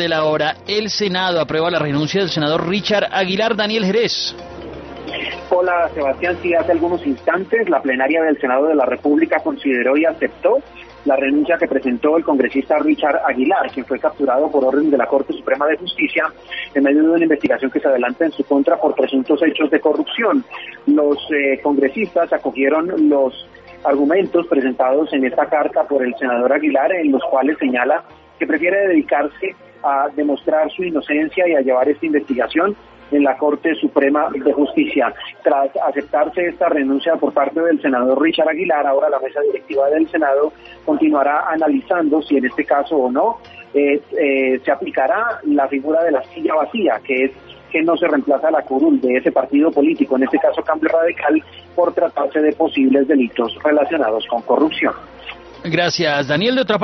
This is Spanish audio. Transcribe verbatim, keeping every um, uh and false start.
de la hora. El Senado aprueba la renuncia del senador Richard Aguilar. Daniel Jerez. Hola, Sebastián. Sí, hace algunos instantes la plenaria del Senado de la República consideró y aceptó la renuncia que presentó el congresista Richard Aguilar, quien fue capturado por orden de la Corte Suprema de Justicia en medio de una investigación que se adelanta en su contra por presuntos hechos de corrupción. Los eh, congresistas acogieron los argumentos presentados en esta carta por el senador Aguilar, en los cuales señala que prefiere dedicarse a demostrar su inocencia y a llevar esta investigación en la Corte Suprema de Justicia. Tras aceptarse esta renuncia por parte del senador Richard Aguilar, ahora la mesa directiva del Senado continuará analizando si en este caso o no eh, eh, se aplicará la figura de la silla vacía, que es que no se reemplaza a la curul de ese partido político, en este caso Cambio Radical, por tratarse de posibles delitos relacionados con corrupción. Gracias, Daniel. De otra